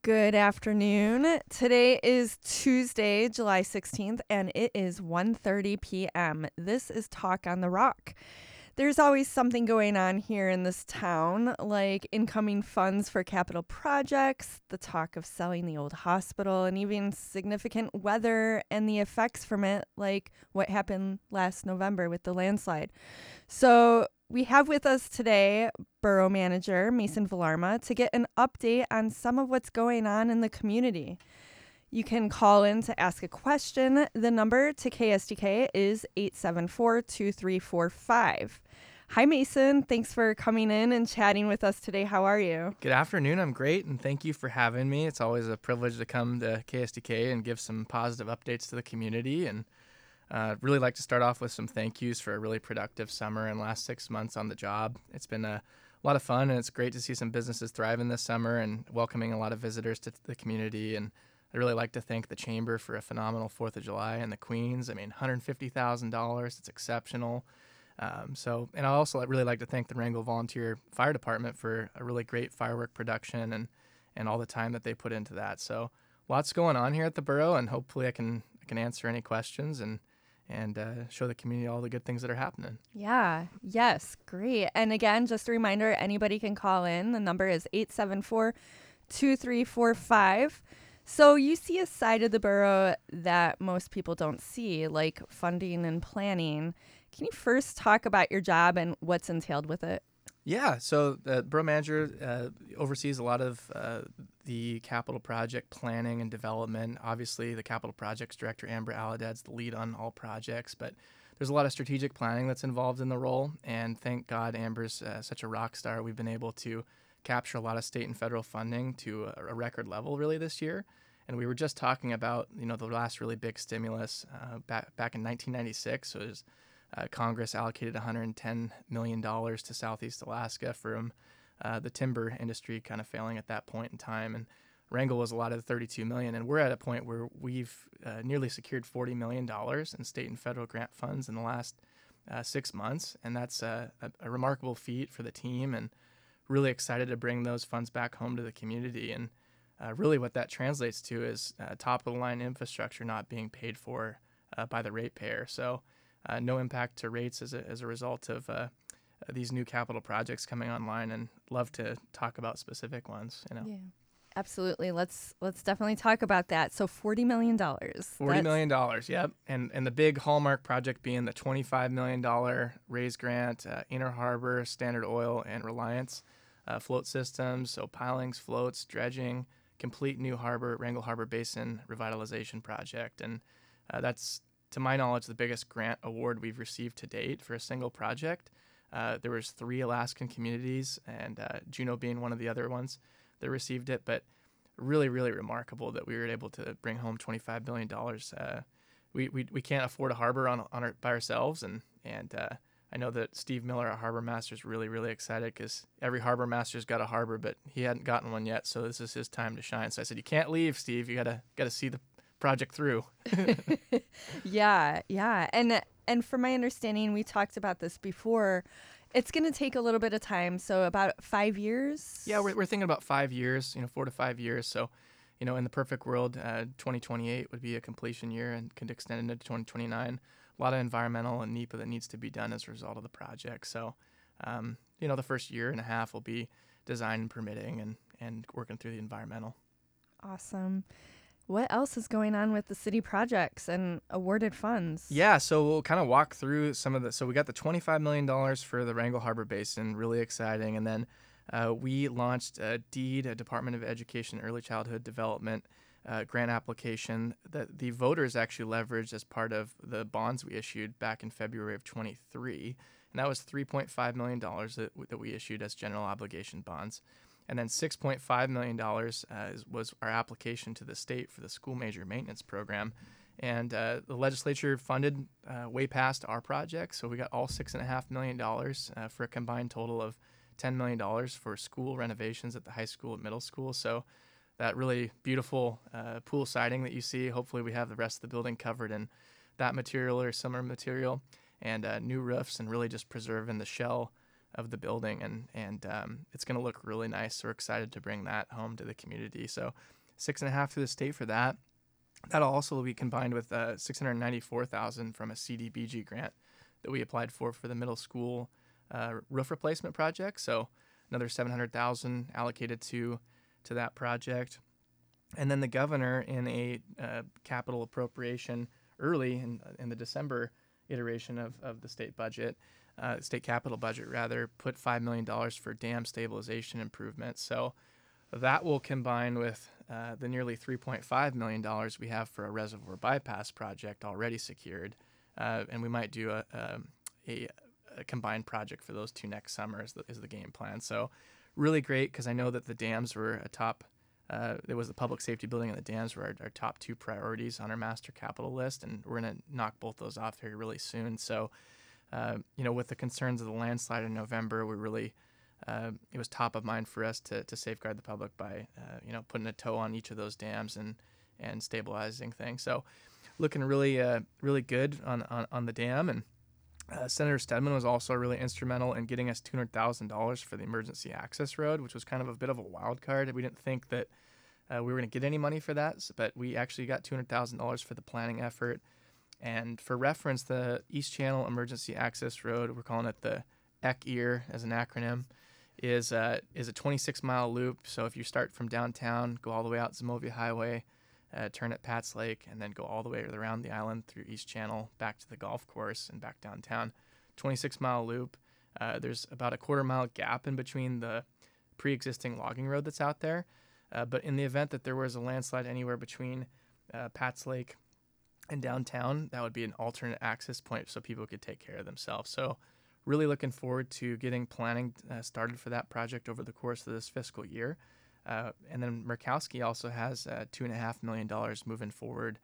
Good afternoon. Today is Tuesday, July 16th, and it is 1:30 p.m. This is Talk on the Rock. There's always something going on here in this town, like incoming funds for capital projects, the talk of selling the old hospital, and even significant weather and the effects from it, like what happened last November with the landslide. So we have with us today Borough Manager Mason Villarma to get an update on some of what's going on in the community. You can call in to ask a question. The number to KSDK is 874-2345. Hi, Mason. Thanks for coming in and chatting with us today. How are you? Good afternoon. I'm great, and thank you for having me. It's always a privilege to come to KSDK and give some positive updates to the community. And really like to start off with some thank yous for a really productive summer and last 6 months on the job. It's been a lot of fun, and it's great to see some businesses thriving this summer and welcoming a lot of visitors to the community. And I'd really like to thank the Chamber for a phenomenal 4th of July and the Queens. I mean, $150,000. It's exceptional. And I also really like to thank the Wrangell Volunteer Fire Department for a really great firework production and all the time that they put into that. So lots going on here at the borough, and hopefully I can answer any questions and show the community all the good things that are happening. Yeah. Yes. Great. And again, just a reminder, anybody can call in. The number is 874-2345. So you see a side of the borough that most people don't see, like funding and planning. Can you first talk about your job and what's entailed with it? Yeah, so the borough manager oversees a lot of the capital project planning and development. Obviously, the capital projects director, Amber Aladad's the lead on all projects, but there's a lot of strategic planning that's involved in the role. And thank God Amber's such a rock star. We've been able to capture a lot of state and federal funding to a record level really this year. And we were just talking about, the last really big stimulus back in 1996. So it was Congress allocated $110 million to Southeast Alaska from the timber industry kind of failing at that point in time. And Wrangell was allotted $32 million. And we're at a point where we've nearly secured $40 million in state and federal grant funds in the last 6 months. And that's a remarkable feat for the team, and really excited to bring those funds back home to the community. And really what that translates to is top-of-the-line infrastructure not being paid for by the ratepayer. So no impact to rates as a result of these new capital projects coming online, and love to talk about specific ones. Yeah, absolutely. Let's definitely talk about that. So $40 million. $40 million, yep. And the big hallmark project being the $25 million RAISE grant, Inner Harbor, Standard Oil, and Reliance float systems, so pilings, floats, dredging, complete new Wrangell Harbor Basin revitalization project. And that's, to my knowledge, the biggest grant award we've received to date for a single project. There was 3 Alaskan communities, and Juneau being one of the other ones that received it. But really, really remarkable that we were able to bring home $25 billion. We can't afford a harbor by ourselves, and I know that Steve Miller, our harbor master, is really, really excited because every harbor master's got a harbor, but he hadn't gotten one yet. So this is his time to shine. So I said, "You can't leave, Steve. You gotta see the project through." Yeah. And from my understanding, we talked about this before, it's going to take a little bit of time. So about 5 years. Yeah, we're thinking about 5 years, 4 to 5 years. So, in the perfect world, 2028 would be a completion year and could extend into 2029. A lot of environmental and NEPA that needs to be done as a result of the project. So, the first year and a half will be design and permitting and working through the environmental. Awesome. What else is going on with the city projects and awarded funds? Yeah, so we'll kind of walk through some of the. So we got the $25 million for the Wrangell Harbor Basin, really exciting. And then we launched a Department of Education and Early Childhood Development grant application that the voters actually leveraged as part of the bonds we issued back in February of 23. And that was $3.5 million that we issued as general obligation bonds. And then $6.5 million was our application to the state for the school major maintenance program. And the legislature funded way past our project. So we got all $6.5 million for a combined total of $10 million for school renovations at the high school and middle school. So that really beautiful pool siding that you see, hopefully we have the rest of the building covered in that material or similar material, and new roofs, and really just preserving the shell of the building, and it's going to look really nice. So we're excited to bring that home to the community. So $6.5 million through the state for that. That'll also be combined with $694,000 from a CDBG grant that we applied for the middle school roof replacement project. So another $700,000 allocated to that project. And then the governor, in a capital appropriation early in the December iteration of the state budget, state capital budget rather, put $5 million for dam stabilization improvements. So that will combine with the nearly $3.5 million we have for a reservoir bypass project already secured, and we might do a combined project for those two next summer is the game plan. So really great, because I know that the dams were a top. It was the public safety building and the dams were our top two priorities on our master capital list, and we're going to knock both those off here really soon. So, with the concerns of the landslide in November, we really it was top of mind for us to safeguard the public by putting a toe on each of those dams and stabilizing things. So, looking really good on the dam. And Senator Stedman was also really instrumental in getting us $200,000 for the emergency access road, which was kind of a bit of a wild card. We didn't think that we were going to get any money for that, but we actually got $200,000 for the planning effort. And for reference, the East Channel Emergency Access Road, we're calling it the ECER as an acronym, is a 26-mile loop. So if you start from downtown, go all the way out Zimovia Highway, turn at Pat's Lake, and then go all the way around the island through East Channel back to the golf course and back downtown. 26-mile loop. There's about a quarter-mile gap in between the pre-existing logging road that's out there. But in the event that there was a landslide anywhere between Pat's Lake and downtown, that would be an alternate access point so people could take care of themselves. So really looking forward to getting planning started for that project over the course of this fiscal year. And then Murkowski also has $2.5 million moving forward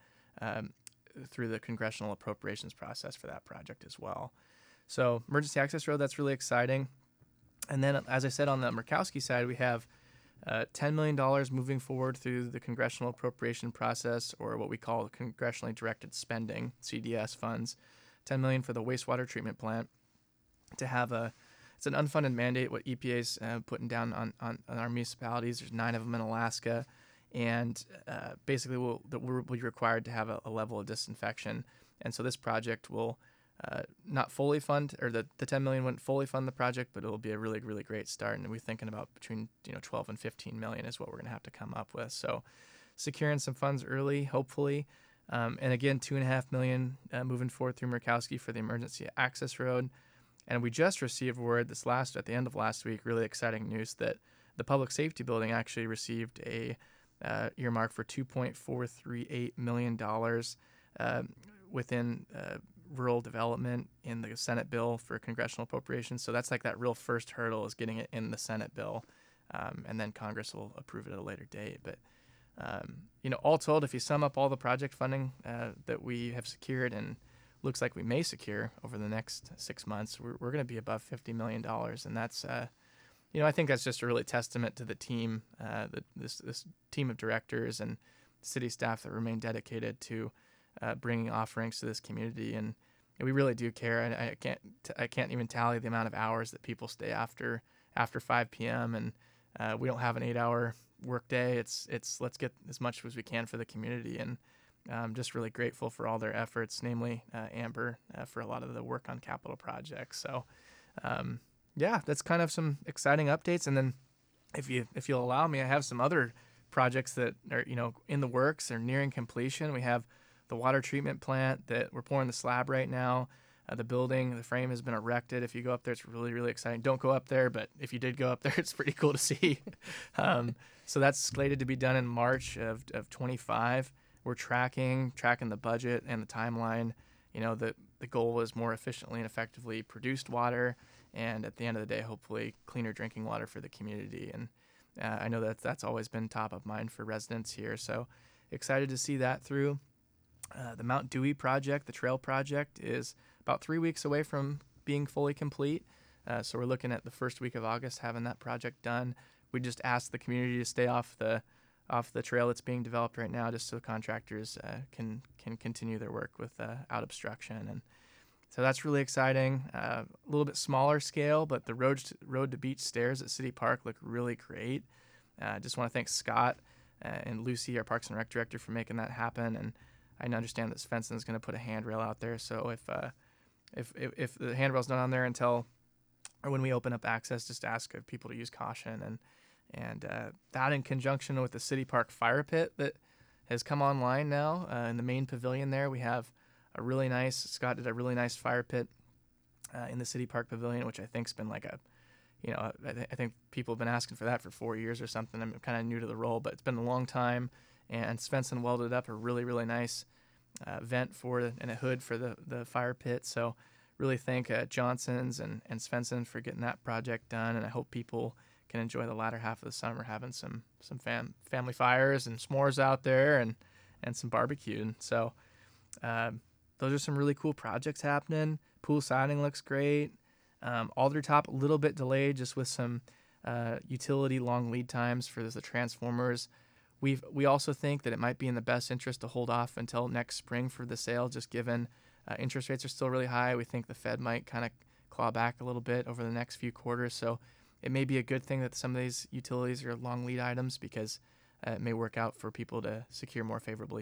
through the congressional appropriations process for that project as well. So emergency access road, that's really exciting. And then, as I said, on the Murkowski side, we have $10 million moving forward through the congressional appropriation process, or what we call congressionally directed spending, CDS funds. $10 million for the wastewater treatment plant to have it's an unfunded mandate what EPA's putting down on our municipalities. There's 9 of them in Alaska, and basically we'll be required to have a level of disinfection. And so this project will not fully fund, or the $10 million wouldn't fully fund the project, but it'll be a really, really great start. And we're thinking about between 12 and 15 million is what we're going to have to come up with. So securing some funds early, hopefully. And again, $2.5 million moving forward through Murkowski for the emergency access road. And we just received word at the end of last week, really exciting news, that the public safety building actually received a earmark for $2.438 million within rural development in the Senate bill for congressional appropriations. So that's like that real first hurdle, is getting it in the Senate bill, and then Congress will approve it at a later date. But all told, if you sum up all the project funding that we have secured and looks like we may secure over the next 6 months, we're going to be above $50 million. And that's, I think that's just a really testament to the team, this team of directors and city staff that remain dedicated to bringing offerings to this community. And we really do care. I can't even tally the amount of hours that people stay after 5 p.m. And we don't have an 8-hour work day. It's let's get as much as we can for the community. And I'm just really grateful for all their efforts, namely Amber, for a lot of the work on capital projects. So, that's kind of some exciting updates. And then, if you'll allow me, I have some other projects that are in the works or nearing completion. We have the water treatment plant that we're pouring the slab right now. The frame has been erected. If you go up there, it's really, really exciting. Don't go up there, but if you did go up there, it's pretty cool to see. So that's slated to be done in March of 25. We're tracking the budget and the timeline. The goal is more efficiently and effectively produced water, and at the end of the day, hopefully cleaner drinking water for the community. And I know that's always been top of mind for residents here. So excited to see that through. The Mount Dewey project, the trail project, is about 3 weeks away from being fully complete. So we're looking at the first week of August having that project done. We just asked the community to stay off the trail that's being developed right now, just so contractors can continue their work without obstruction. And So that's really exciting. A little bit smaller scale, but the road to beach stairs at City Park look really great. Just want to thank Scott and Lucy, our Parks and Rec director, for making that happen. And I understand that Svensson is going to put a handrail out there. So if the handrail's not on there until or when we open up access, just ask people to use caution. And that in conjunction with the City Park fire pit that has come online now in the main pavilion there, we have Scott did a really nice fire pit in the City Park Pavilion, which I think's been like I think people have been asking for that for 4 years or something. I'm kind of new to the role, but it's been a long time. And Svensson welded up a really, really nice vent and a hood for the fire pit. So really thank Johnson's and Svensson for getting that project done. And I hope people can enjoy the latter half of the summer having some family fires and s'mores out there and some barbecue. And so those are some really cool projects happening. Pool siding looks great. Aldertop a little bit delayed just with some utility long lead times for the transformers. We also think that it might be in the best interest to hold off until next spring for the sale, just given interest rates are still really high. We think the Fed might kind of claw back a little bit over the next few quarters. So it may be a good thing that some of these utilities are long lead items because it may work out for people to secure more favorable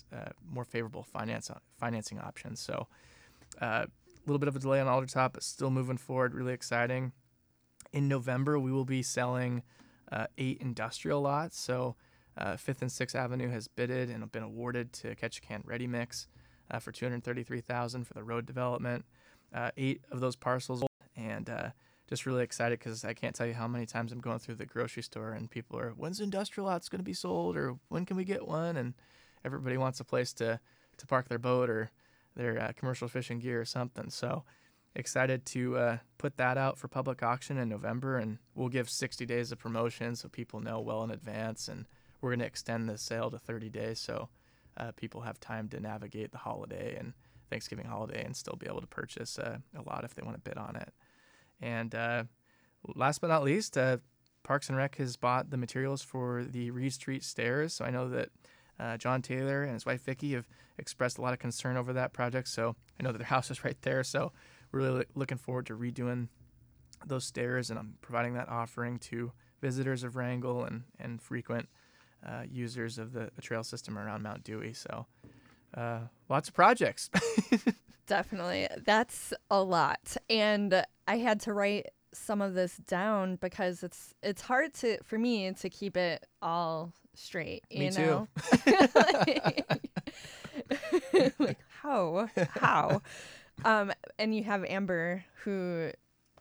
financing options. So a little bit of a delay on Aldertop, but still moving forward, really exciting. In November, we will be selling 8 industrial lots. So 5th and 6th Avenue has bidded and been awarded to Ketchikan Ready Mix for $233,000 for the road development. 8 of those parcels, and just really excited because I can't tell you how many times I'm going through the grocery store and people are, when's the industrial lots going to be sold, or when can we get one? And everybody wants a place to park their boat or their commercial fishing gear or something. So excited to put that out for public auction in November, and we'll give 60 days of promotion so people know well in advance, and we're going to extend the sale to 30 days so people have time to navigate the holiday and Thanksgiving holiday and still be able to purchase a lot if they want to bid on it. And last but not least, Parks and Rec has bought the materials for the Reed Street stairs. So I know that John Taylor and his wife Vicki have expressed a lot of concern over that project. So I know that their house is right there. So we're really looking forward to redoing those stairs, and I'm providing that offering to visitors of Wrangell and frequent users of the trail system around Mount Dewey. So lots of projects. Definitely. That's a lot. And I had to write some of this down because it's hard for me to keep it all straight. Me too. Like how? And you have Amber, who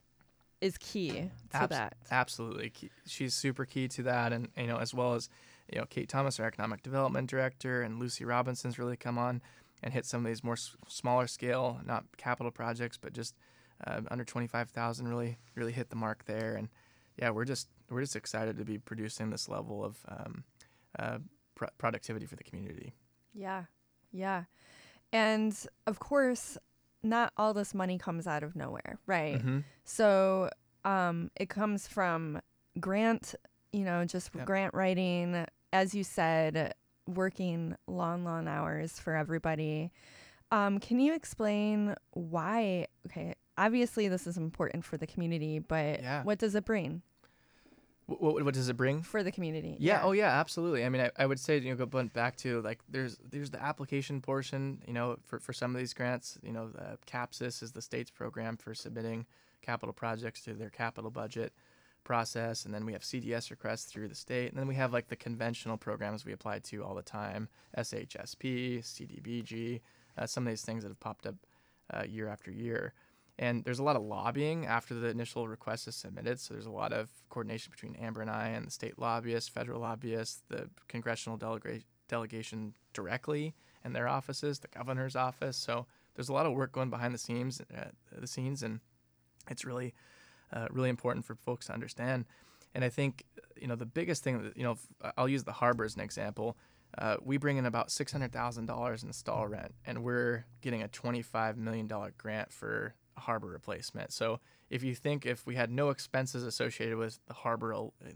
is key to that. Absolutely. She's super key to that. And, as well as, Kate Thomas, our economic development director, and Lucy Robinson's really come on and hit some of these more smaller scale, not capital projects, but just under 25,000 really hit the mark there. And yeah, we're just excited to be producing this level of productivity for the community. Yeah. And of course, not all this money comes out of nowhere, right? Mm-hmm. So it comes from grant, grant writing, as you said, working long hours for everybody. Can you explain why? Okay, obviously this is important for the community, but what does it bring? What does it bring for the community? Yeah. Oh yeah, absolutely. I mean, I would say, go back to like there's the application portion, for some of these grants. CAPSIS is the state's program for submitting capital projects to their capital budget process, and then we have CDS requests through the state, and then we have like the conventional programs we apply to all the time, SHSP, CDBG, some of these things that have popped up year after year. And there's a lot of lobbying after the initial request is submitted. So there's a lot of coordination between Amber and I and the state lobbyists, federal lobbyists, the congressional delegation directly and their offices, the governor's office. So there's a lot of work going behind the scenes, and it's really important for folks to understand. And I think, the biggest thing that, I'll use the harbor as an example. We bring in about $600,000 in stall rent, and we're getting a $25 million grant for harbor replacement. So if you think if we had no expenses associated with the harbor,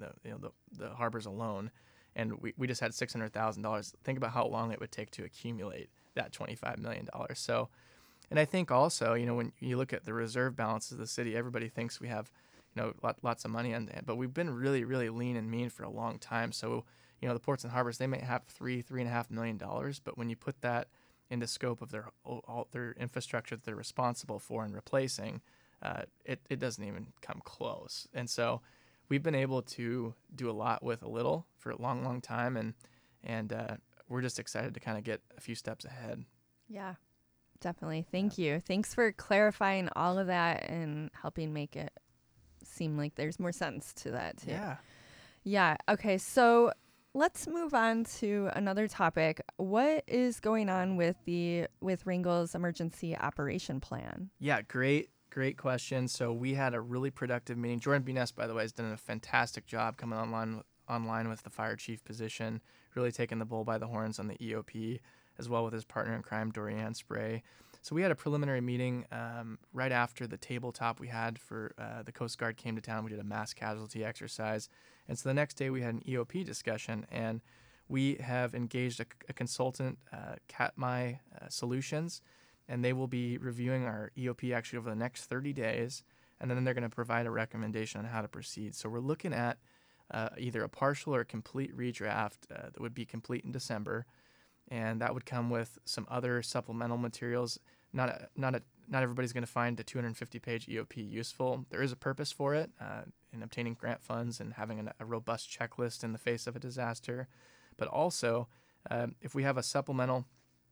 the harbors alone, and we just had $600,000, think about how long it would take to accumulate that $25 million. So And I think also, when you look at the reserve balances of the city, everybody thinks we have, lots of money on that, but we've been really, really lean and mean for a long time. So, the ports and harbors, they may have $3.5 million, but when you put that into scope of all their infrastructure that they're responsible for and replacing, it doesn't even come close. And so we've been able to do a lot with a little for a long, long time, and we're just excited to kind of get a few steps ahead. Yeah, definitely. Thank you. Thanks for clarifying all of that and helping make it seem like there's more sense to that too. Yeah. Yeah. Okay. So let's move on to another topic. What is going on with Wrangel's emergency operation plan? Yeah, great question. So we had a really productive meeting. Jordan Benes, by the way, has done a fantastic job coming online with the fire chief position, really taking the bull by the horns on the EOP, as well with his partner in crime, Dorian Spray. So we had a preliminary meeting right after the tabletop we had for the Coast Guard came to town. We did a mass casualty exercise. And so the next day we had an EOP discussion, and we have engaged a consultant, Katmai Solutions, and they will be reviewing our EOP actually over the next 30 days, and then they're going to provide a recommendation on how to proceed. So we're looking at either a partial or a complete redraft that would be complete in December, and that would come with some other supplemental materials. Not everybody's going to find the 250-page EOP useful. There is a purpose for it in obtaining grant funds and having a robust checklist in the face of a disaster. But also, if we have a supplemental,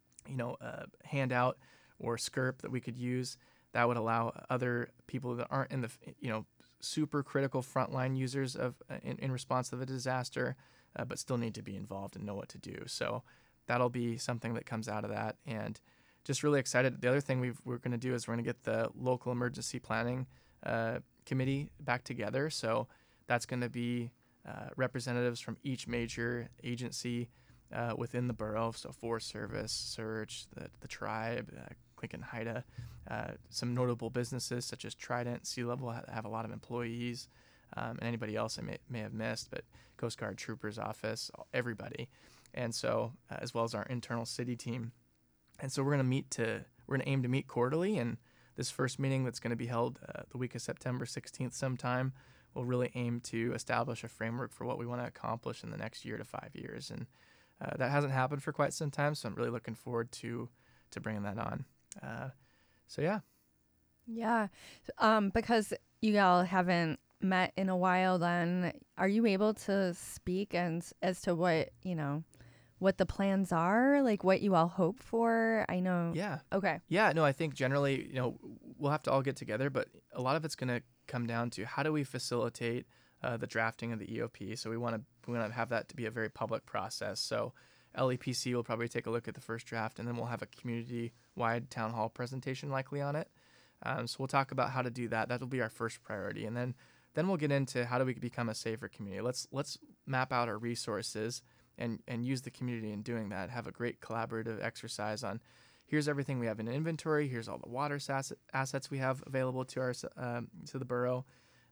handout or SCRP that we could use, that would allow other people that aren't in the, super critical frontline users in response to the disaster, but still need to be involved and know what to do. So that'll be something that comes out of that, and just really excited. The other thing we're going to do is we're going to get the local emergency planning committee back together. So that's going to be representatives from each major agency within the borough. So Forest Service, Surge, the tribe, Clinton Haida, some notable businesses such as Trident, Sea Level have a lot of employees, and anybody else I may have missed, but Coast Guard Troopers Office, everybody. And so, as well as our internal city team. And so we're going to aim to meet quarterly, and this first meeting that's going to be held the week of September 16th sometime will really aim to establish a framework for what we want to accomplish in the next year to 5 years. And that hasn't happened for quite some time, so I'm really looking forward to bringing that on. So yeah. Yeah. Because you all haven't met in a while, then are you able to speak as to what the plans are, like what you all hope for? I know. Yeah. Okay. Yeah, no, I think generally, we'll have to all get together, but a lot of it's going to come down to how do we facilitate the drafting of the EOP. So we want to have that to be a very public process. So LEPC will probably take a look at the first draft, and then we'll have a community-wide town hall presentation likely on it. So we'll talk about how to do that. That'll be our first priority, and then we'll get into how do we become a safer community. Let's map out our resources and use the community in doing that. Have a great collaborative exercise on here's everything we have in inventory. Here's all the water assets we have available to our to the borough.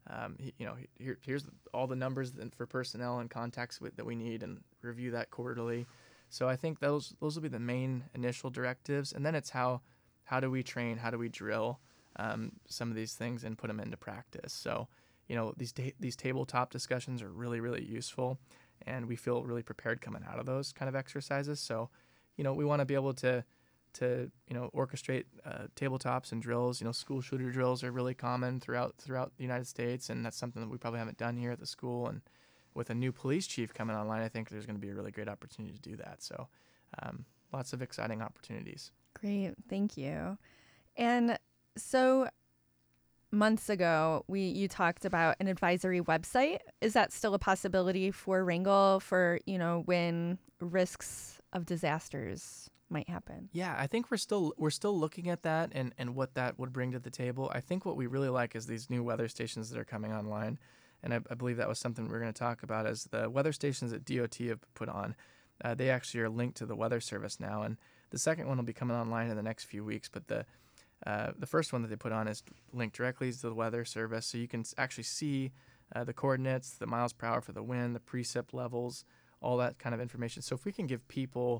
Here's all the numbers for personnel and contacts that we need, and review that quarterly. So I think those will be the main initial directives, and then it's how do we train, how do we drill some of these things and put them into practice. So these tabletop discussions are really, really useful, and we feel really prepared coming out of those kind of exercises. So we want to be able to orchestrate tabletops and drills. School shooter drills are really common throughout the United States, and that's something that we probably haven't done here at the school. And with a new police chief coming online, I think there's going to be a really great opportunity to do that. So lots of exciting opportunities. Great. Thank you. And so months ago, you talked about an advisory website. Is that still a possibility for Wrangell for, when risks of disasters might happen? Yeah, I think we're still looking at that and what that would bring to the table. I think what we really like is these new weather stations that are coming online. And I believe that was something we were going to talk about, as the weather stations that DOT have put on. They actually are linked to the Weather Service now, and the second one will be coming online in the next few weeks. But the first one that they put on is linked directly to the Weather Service, so you can actually see the coordinates, the miles per hour for the wind, the precip levels, all that kind of information. So if we can give people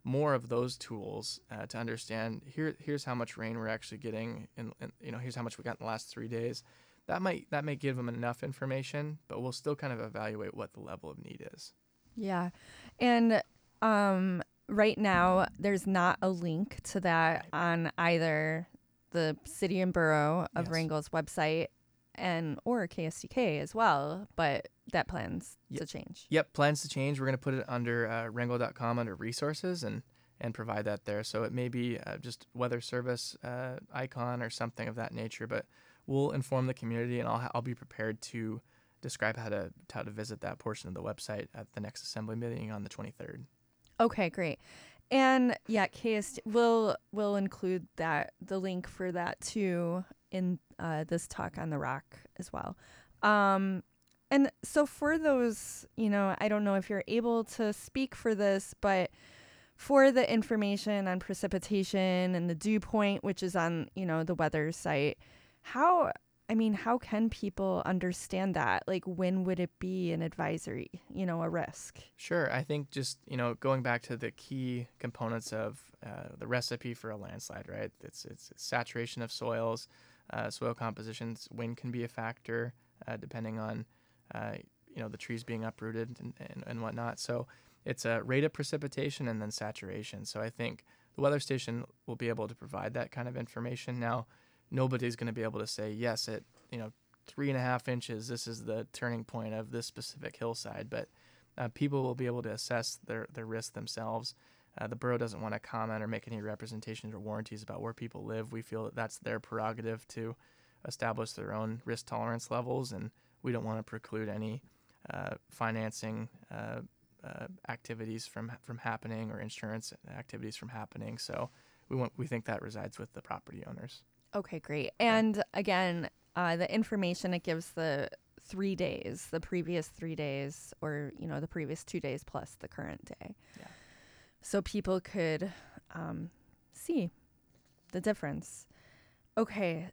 more of those tools to understand here's how much rain we're actually getting, and here's how much we got in the last 3 days. That may give them enough information, but we'll still kind of evaluate what the level of need is. Yeah. And right now, there's not a link to that on either the city and borough of Wrangell's website or KSTK as well, but that plans to change. Yep, plans to change. We're going to put it under Wrangell.com under resources and provide that there. So it may be just weather service icon or something of that nature, but we'll inform the community, and I'll be prepared to describe how to visit that portion of the website at the next assembly meeting on the 23rd. Okay, great. And yeah, KST will include the link for that too in this talk on the Rock as well. And so for those, I don't know if you're able to speak for this, but for the information on precipitation and the dew point, which is on, the weather site, how can people understand that? Like, when would it be an advisory, a risk? Sure. I think just, going back to the key components of the recipe for a landslide, right? It's saturation of soils, soil compositions. Wind can be a factor depending on, the trees being uprooted and whatnot. So it's a rate of precipitation and then saturation. So I think the weather station will be able to provide that kind of information. Now, nobody's going to be able to say, yes, at 3.5 inches, this is the turning point of this specific hillside, but people will be able to assess their risk themselves. The borough doesn't want to comment or make any representations or warranties about where people live. We feel that that's their prerogative to establish their own risk tolerance levels, and we don't want to preclude any financing activities from happening or insurance activities from happening. So we think that resides with the property owners. Okay, great. And again, the information it gives the 3 days, the previous 3 days, or, the previous 2 days plus the current day. Yeah. So people could see the difference. Okay.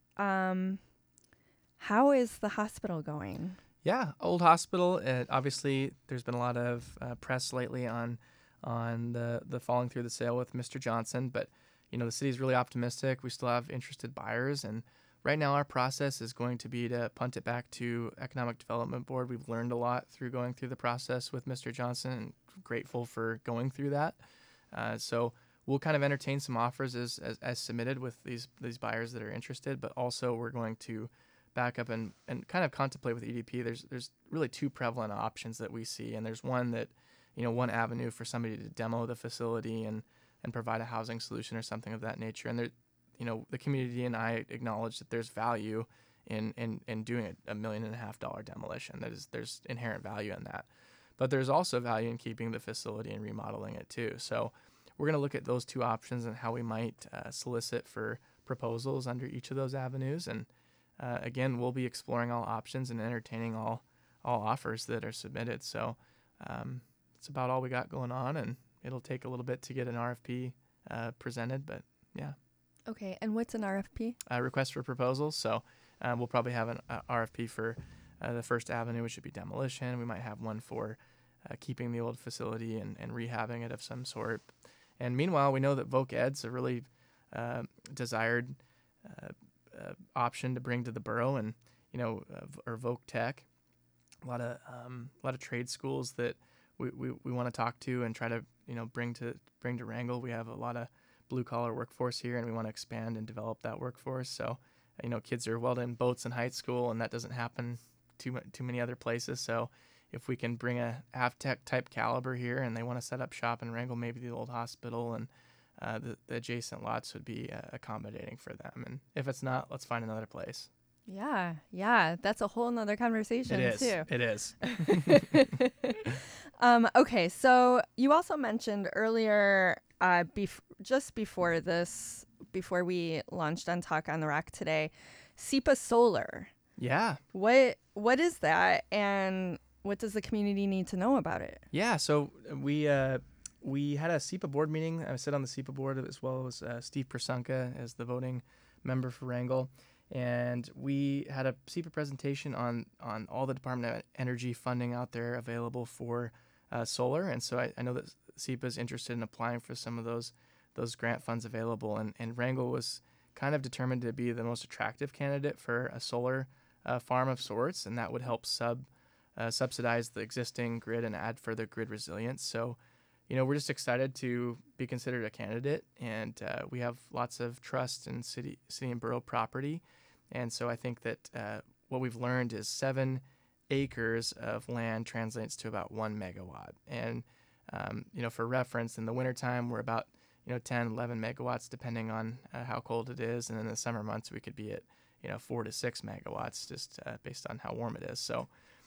How is the hospital going? Yeah, old hospital. Obviously, there's been a lot of press lately on the falling through the sale with Mr. Johnson, but the city's really optimistic. We still have interested buyers, and right now our process is going to be to punt it back to Economic Development Board. We've learned a lot through going through the process with Mr. Johnson, and grateful for going through that. So we'll kind of entertain some offers as submitted with these buyers that are interested, but also we're going to back up and kind of contemplate with EDP. There's really two prevalent options that we see, and there's one that, one avenue for somebody to demo the facility and provide a housing solution or something of that nature. And there, the community and I acknowledge that there's value in doing a $1.5 million demolition. There's inherent value in that. But there's also value in keeping the facility and remodeling it too. So we're going to look at those two options and how we might solicit for proposals under each of those avenues. And again, we'll be exploring all options and entertaining all offers that are submitted. So it's about all we got going on, and it'll take a little bit to get an RFP presented, but yeah. Okay, and what's an RFP? Request for proposals. So we'll probably have an RFP for the first avenue, which would be demolition. We might have one for keeping the old facility and rehabbing it of some sort. And meanwhile, we know that Voc Ed's a really desired option to bring to the borough, and or Voc Tech, a lot of trade schools that we want to talk to and try to bring to Wrangell. We have a lot of blue collar workforce here, and we want to expand and develop that workforce. So kids are welding boats in high school, and that doesn't happen too many other places. So if we can bring a Avtech type caliber here, and they want to set up shop in Wrangell, maybe the old hospital and the adjacent lots would be accommodating for them. And if it's not, let's find another place. Yeah, that's a whole nother conversation. It is. Okay, so you also mentioned earlier, just before we launched on Talk on the Rock today, SEPA Solar. Yeah. What is that, and what does the community need to know about it? Yeah, so we had a SEPA board meeting. I sit on the SEPA board as well as Steve Persunka as the voting member for Wrangell. And we had a SEPA presentation on all the Department of Energy funding out there available for solar. And so I know that SEPA is interested in applying for some of those grant funds available. And Wrangell was kind of determined to be the most attractive candidate for a solar farm of sorts, and that would help subsidize the existing grid and add further grid resilience. So, we're just excited to be considered a candidate, and we have lots of trust in city and borough property. And so I think that what we've learned is 7 acres of land translates to about 1 megawatt. And, for reference, in the wintertime, we're about 10, 11 megawatts, depending on how cold it is. And in the summer months, we could be at 4 to 6 megawatts, just based on how warm it is. So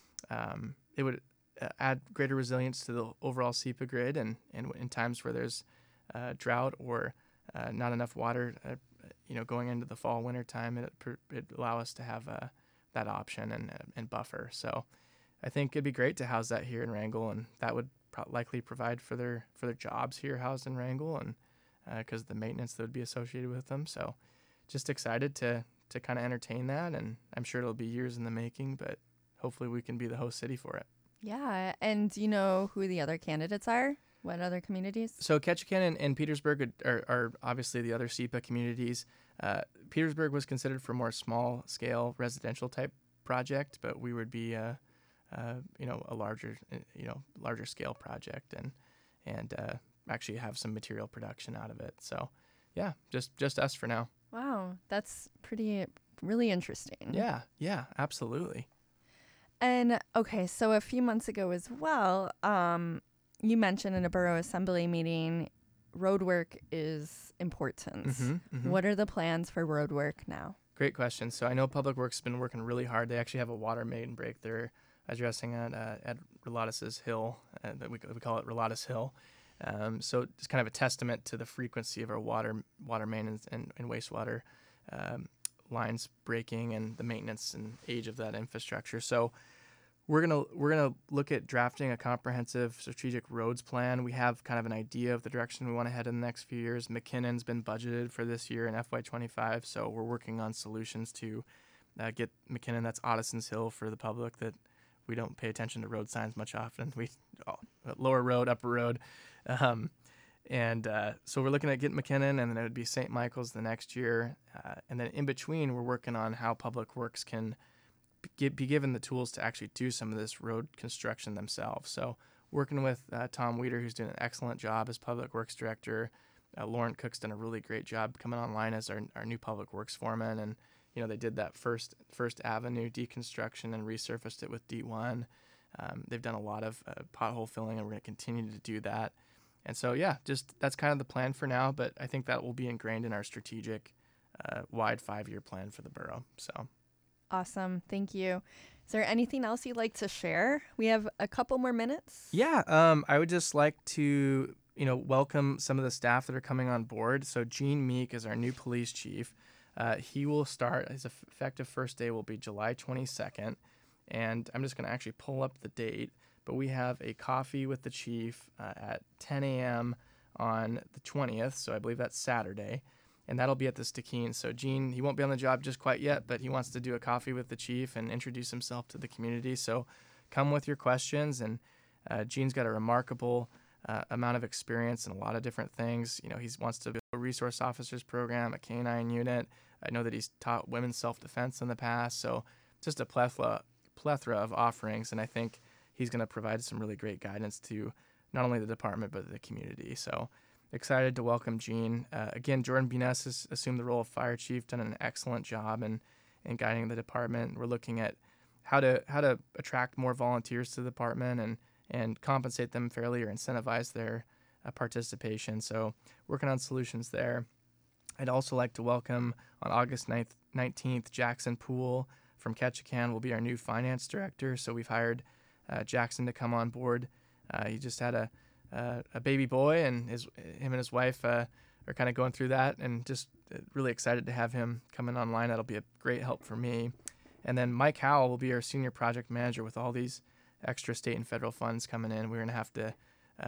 it would add greater resilience to the overall SEPA grid, and in times where there's drought or not enough water, going into the fall winter time, it'd allow us to have that option and buffer. So I think it'd be great to house that here in Wrangell, and that would likely provide for their jobs here housed in Wrangell, and because of the maintenance that would be associated with them. So just excited to kind of entertain that, and I'm sure it'll be years in the making, but hopefully we can be the host city for it. Yeah. And do you know who the other candidates are? What other communities? So Ketchikan and Petersburg are obviously the other SEPA communities. Petersburg was considered for more small scale residential type project, but we would be a larger scale project and actually have some material production out of it. So yeah, just us for now. Wow, that's really interesting. Yeah, absolutely. And okay, so a few months ago as well, you mentioned in a borough assembly meeting, road work is important. What are the plans for road work now? Great question. So I know Public Works has been working really hard. They actually have a water main break they're addressing at Relatus Hill. That we call it Relatus Hill. So it's kind of a testament to the frequency of our water main and wastewater lines breaking, and the maintenance and age of that infrastructure. So we're gonna look at drafting a comprehensive strategic roads plan. We have kind of an idea of the direction we want to head in the next few years. McKinnon's been budgeted for this year in FY25, so we're working on solutions to get McKinnon. That's Ottison's Hill for the public that we don't pay attention to road signs much often. Lower road, upper road. So we're looking at getting McKinnon, and then it would be St. Michael's the next year. And then in between, we're working on how Public Works can be given the tools to actually do some of this road construction themselves. So working with Tom Weeder, who's doing an excellent job as Public Works Director. Lauren Cook's done a really great job coming online as our new Public Works Foreman. And, they did that First Avenue deconstruction and resurfaced it with D1. They've done a lot of pothole filling, and we're going to continue to do that. And so, yeah, just that's kind of the plan for now, but I think that will be ingrained in our strategic wide 5-year plan for the borough. So awesome. Thank you. Is there anything else you'd like to share? We have a couple more minutes. Yeah, I would just like to, welcome some of the staff that are coming on board. So Gene Meek is our new police chief. He will start, his effective first day will be July 22nd. And I'm just going to actually pull up the date. But we have a coffee with the chief at 10 a.m. on the 20th, so I believe that's Saturday, and that'll be at the Stikeen. So Gene, he won't be on the job just quite yet, but he wants to do a coffee with the chief and introduce himself to the community. So come with your questions, and Gene's got a remarkable amount of experience in a lot of different things. He wants to build a resource officers program, a K-9 unit. I know that he's taught women's self-defense in the past, so just a plethora of offerings, and I think he's going to provide some really great guidance to not only the department, but the community. So excited to welcome Gene. Again, Jordan Bunes has assumed the role of fire chief, done an excellent job in guiding the department. We're looking at how to attract more volunteers to the department and compensate them fairly or incentivize their participation. So working on solutions there. I'd also like to welcome on August 19th, Jackson Poole from Ketchikan will be our new finance director. So we've hired Jackson to come on board. He just had a baby boy, and him and his wife are kind of going through that, and just really excited to have him coming online. That'll be a great help for me. And then Mike Howell will be our senior project manager. With all these extra state and federal funds coming in, we're going to have to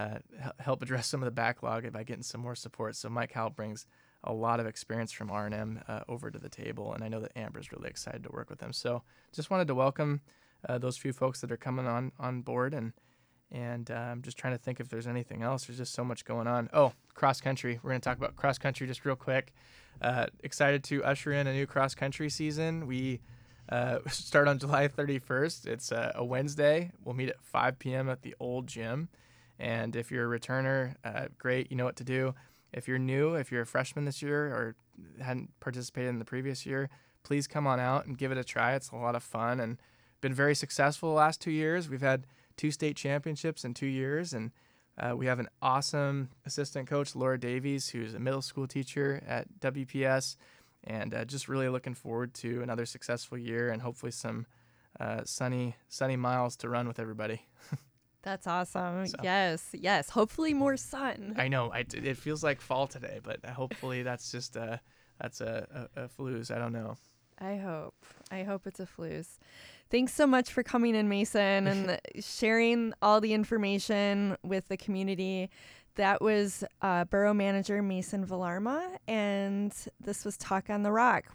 help address some of the backlog by getting some more support. So Mike Howell brings a lot of experience from R&M over to the table, and I know that Amber's really excited to work with him. So just wanted to welcome those few folks that are coming on board, and And I'm just trying to think if there's anything else. There's just so much going on. Oh, cross country. We're going to talk about cross country just real quick. Excited to usher in a new cross country season. We start on July 31st. It's a Wednesday. We'll meet at 5 p.m. at the old gym. And if you're a returner, great, you know what to do. If you're new, if you're a freshman this year or hadn't participated in the previous year, please come on out and give it a try. It's a lot of fun and been very successful the last 2 years. We've had 2 state championships in 2 years, and we have an awesome assistant coach, Laura Davies, who's a middle school teacher at WPS, and just really looking forward to another successful year and hopefully some sunny miles to run with everybody. That's awesome. So. Yes. Hopefully more sun. I know. It feels like fall today, but hopefully that's just a fluke. I don't know. I hope it's a fluke. Thanks so much for coming in, Mason, and sharing all the information with the community. That was Borough Manager Mason Villarma, and this was Talk on the Rock.